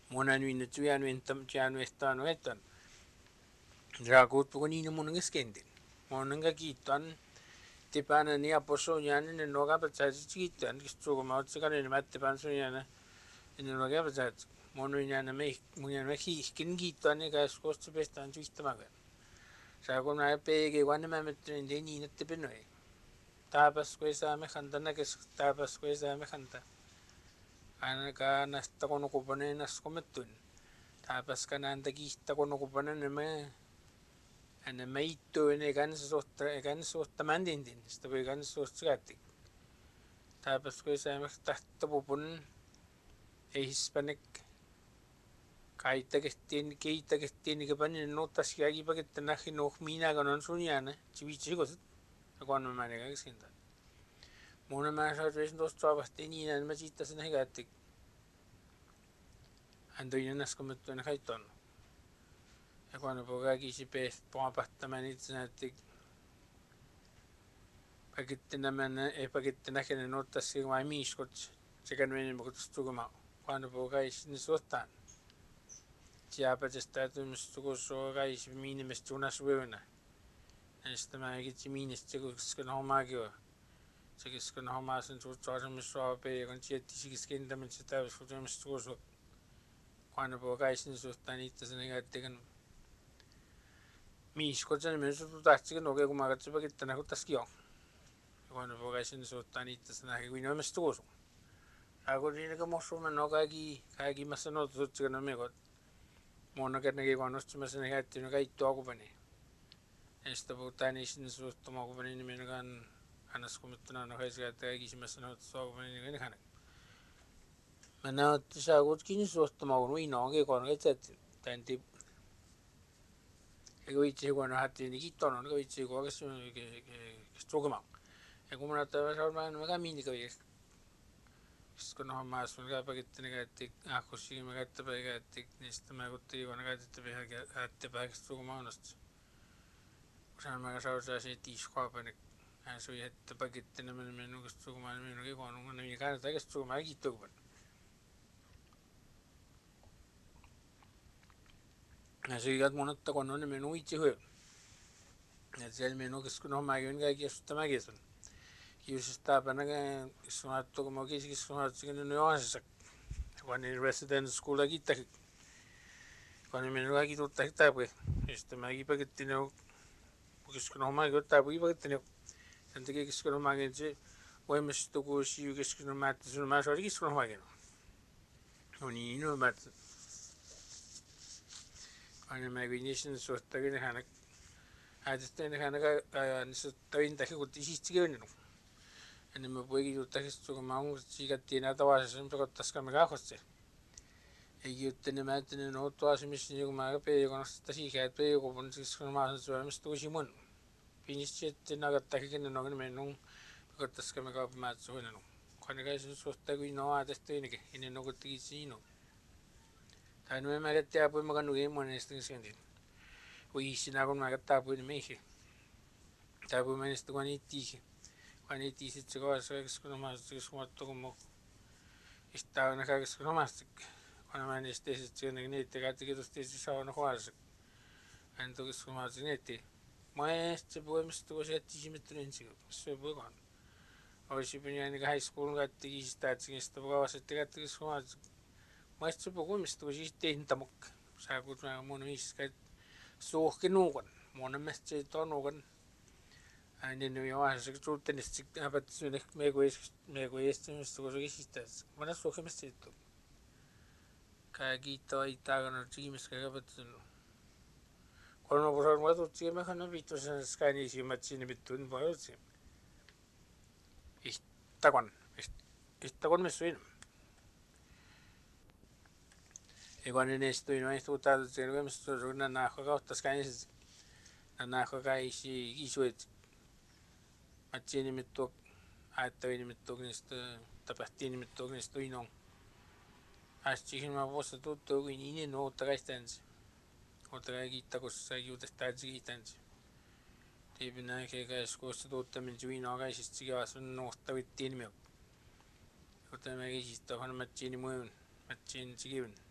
Monan winnet wian wintam tian westan wetan. Ragut pukunino monan skendin. Monan ga kitan tipana ni aposo yan ne noga pachat kitan kistugo maut sekane mat tipan so yan ne noga pachat mono yan me munyan me skin kitan ne gas kost bestan chistamaga. Sa ko na pe ke wan me metren de ni net tipenoy. Tapas kuesa me khantana kes tapas kuesa me khanta. Ana ka nasta kono kupane nas kometun. Tapas kana anta kista kono kupane ne me ana meito ne gan sosta mandindin sta be gan sostgati. Tapas kuesa me tahta pupun e hispanic kaita kestin ke panin notas que aquí para que tenaje no mina ganon sunyana chivichigos cuando me manega sinda. Mona más a tres dos trabas tenían machitas en hegati. Ando y unas como tú en Haiton. E quando poi aquí si pes po appartamenti nati pakettena men e pakettena che notta si mai miskots se kan men mo stugo ma quando poi si ne sottan ci ha per stato mi stugo so gai si mini me stuna suena e sta mai che ci mini stugo skon ma che se che skon ma sen so so mi so pe con ci ti si skenda men ci sta so mi stugo so quando poi si ne sottan itta se ne gatte kan miskots men so tutto che no che come ragazzi pakettena con taschio quando poi si ne sottan itta se ne che quindi mi stugo so ako rin ka mo so man no kagi masano so tsika me got mono ka nagi kono so masane ka tino ka ito ako bane esta butani sin so toma ko bane ni men kan anas ko mitna no ka ta gi masano so bane ni kan mana tsa got kin so toma ko no ke kono ka tet tanti ego ichi ko no hatti ni kito no ko ichi ko ka so ke so ma e como na ta sa ma no ka mini ka Skon ha mas mga pagitin gatik ako si mga tabi gatik nista maguti ko nagatit tabi at tabi gusto ko manos. Kusan mga sa si tisko pa nek aso yet pagitin naman menu gusto ko man menu ko ano na kan tayo gusto ko makikita ko. Aso igat mo na ta ko no menu ichi ho. Nasel menu gusto ko magawin kaya gusto magisun. Está para que sumato como que si sumato que no nuances cuando el resident school aquí está cuando me lo aquí todo está pues me aquí para que tiene porque es que no más que está pues para que tiene antes que es que no más que o me esto que si que es que no más ahora que es que no más que no ni no más cuando me viniste en su está que dejan a este dejan que en su está bien que hiciste que no en me puede ir uta esto como un chica tiene a todas siempre con tas camagajos y yo tenía más tener no todas mis niños como que con esta hija pero con sus más su me estuvo simón finisce tiene a que que no me no con tas camagajos más su no cuando que eso está que no a este ni que en no que te sí no tan no me mete a pues me ganó game en este sentido hoy si no con me gata pues me dije ta pues me estuvo ni dije cuando dice chico eso es como como estaba en acá es más cuando me este se ne te gati que usted se sabe no jugar entonces como así nete mas se puede me estuvo ya ti me tren chico se puede con hoy si venía en high school gati está sin esto va a ser te gati es como mas se puede me estuvo ya te intamok o sea pues me mono es que so que no con mono me se todo no con Ani no yo así que tú tienes que apasiones me cuesta esto que hiciste bueno so que me siento kagito y tago no chimes que apatino cuando por algo tú chimes no visto en skani si machine bitun por sí está con me suena y cuando en esto y no esto tal se ve me estoy una na juega estas canis na juega y si hizo machine me toc hasta viene me toc en esto tapastini me toc en esto y no así que me voy a todo y ni no otra instancia otra guita cosa que usted está guitando te viene que es cosa todo también yo no haga si sigue vas no está bien me otra me que está con machine muy machine sigue